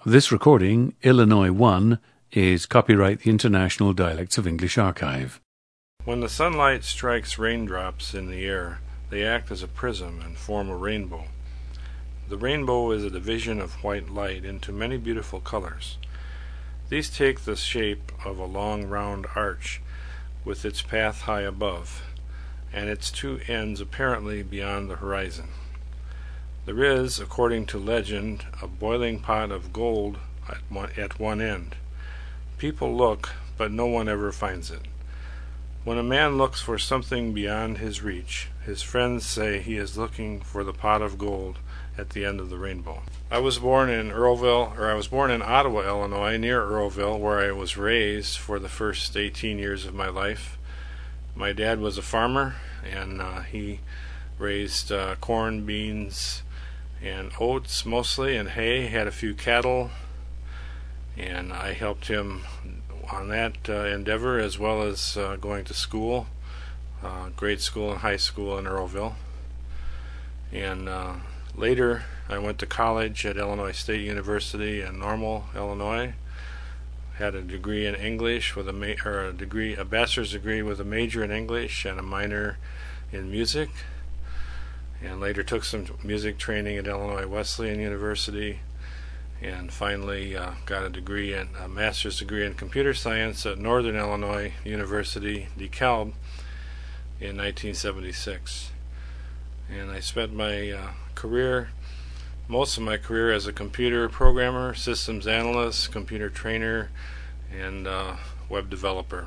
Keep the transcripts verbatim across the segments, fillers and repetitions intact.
This recording, Illinois one, is copyright the International Dialects of English Archive. When the sunlight strikes raindrops in the air, they act as a prism and form a rainbow. The rainbow is a division of white light into many beautiful colors. These take the shape of a long round arch with its path high above, and its two ends apparently beyond the horizon. There is, according to legend, a boiling pot of gold at one, at one end. People look, but no one ever finds it. When a man looks for something beyond his reach, his friends say he is looking for the pot of gold at the end of the rainbow. I was born in Earlville, or I was born in Ottawa, Illinois, near Earlville, where I was raised for the first eighteen years of my life. My dad was a farmer, and uh, he raised uh, corn, beans, and oats mostly, and hay. Had a few cattle, and I helped him on that uh, endeavor, as well as uh, going to school, uh, grade school and high school in Earlville. And uh, later I went to college at Illinois State University in Normal, Illinois. Had a degree in English with a ma or a degree, a bachelor's degree with a major in English and a minor in music. And later took some music training at Illinois Wesleyan University, and finally uh, got a degree in a master's degree in computer science at Northern Illinois University, DeKalb, in nineteen seventy-six. And I spent my uh, career, most of my career, as a computer programmer, systems analyst, computer trainer, and uh, web developer.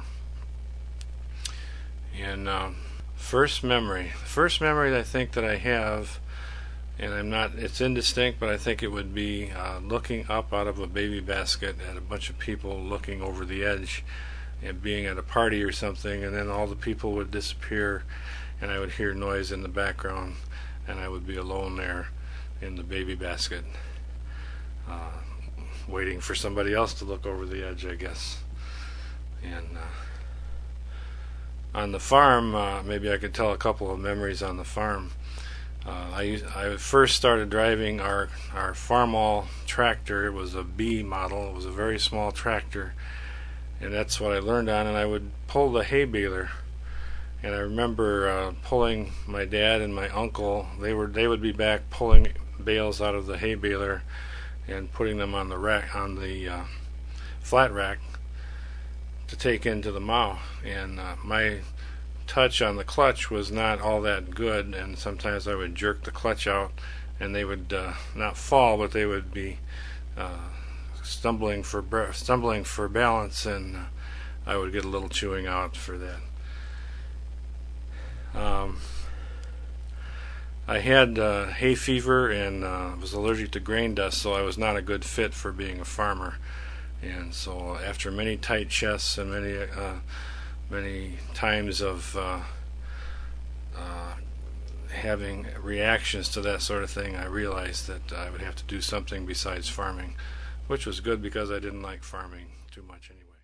And uh, first memory, the first memory that I think that I have, and I'm not, it's indistinct, but I think it would be uh, looking up out of a baby basket at a bunch of people looking over the edge and being at a party or something, and then all the people would disappear and I would hear noise in the background and I would be alone there in the baby basket, uh, waiting for somebody else to look over the edge, I guess. And uh, on the farm, uh, maybe I could tell a couple of memories on the farm. Uh, I, used, I first started driving our, our Farmall tractor. It was a B model. It was a very small tractor, and that's what I learned on. And I would pull the hay baler, and I remember uh, pulling my dad and my uncle. They were they would be back pulling bales out of the hay baler and putting them on the rack, on the uh, flat rack to take into the mow. And uh, my touch on the clutch was not all that good, and sometimes I would jerk the clutch out and they would uh, not fall, but they would be uh, stumbling for stumbling for balance, and uh, I would get a little chewing out for that. Um, I had uh, hay fever and uh, was allergic to grain dust, so I was not a good fit for being a farmer. And so after many tight chests and many uh, many times of uh, uh, having reactions to that sort of thing, I realized that I would have to do something besides farming, which was good because I didn't like farming too much anyway.